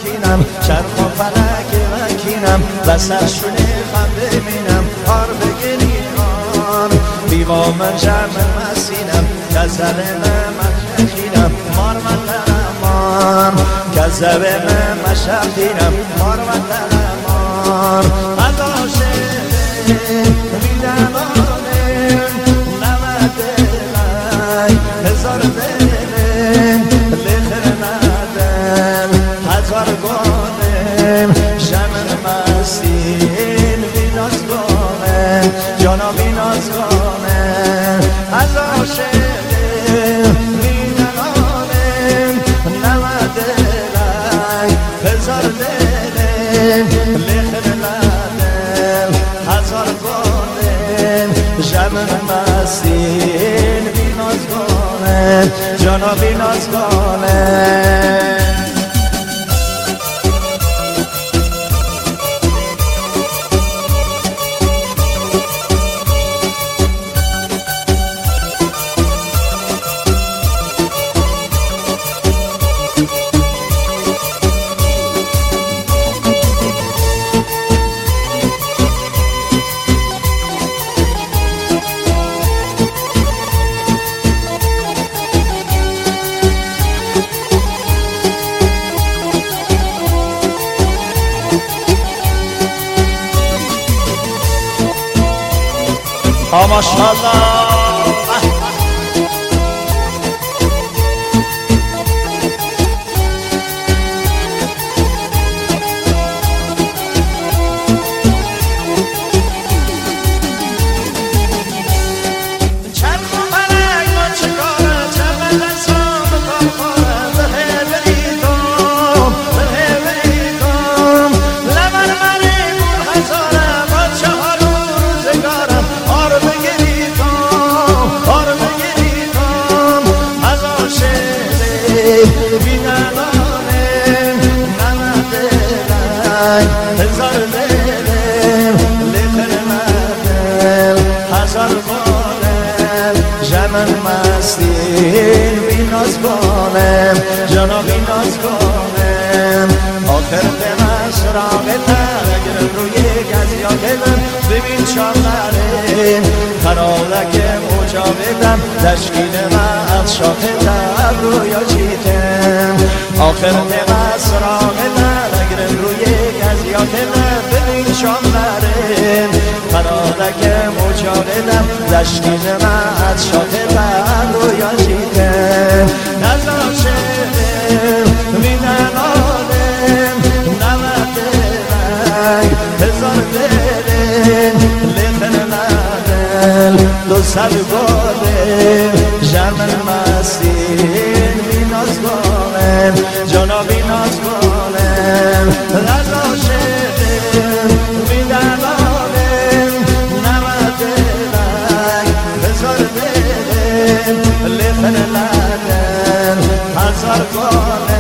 وکینم چرخ و فلک وکینم و سرشونه خنده مینم آر بگریان بیوا من جمع مسینم کذب من خینم مار من درمان کذب من مشقینم مار من درمان از عاشق میدمانم نمد دلای هزار دلم لخر ندم هزار گانم شمن مسین بیناز گانم جانا بیناز گانم از عاشق میدمانم نمد دلای هزار دلم لخر ندم هزار گانم شمن مسین بیناز گانم جانا بیناز گانم ماشاءالله هزار دلم لخر مدل هزار گانم جمن مستین بیناز گانم جانا بیناز گانم آخر دمش راقتر اگر روی گزیا دلم ببین چاقرم قرارک مجاودم تشکیل من از شاقتر رویا چیتم آخر دمش راقتر اگر روی گزیا دلم ببین چاقرم قرارک مجاودم تشکیل من از شاقتر رویا چیتم نزا شدم میدنانم نمد رنگ هزار دلم لخر ندل دو سر گانم جمن مسین بیناز گانم جانا بیناز گانم نزا شدم میدنانم نمد رنگ هزار دلم لخر ندل هزار گانم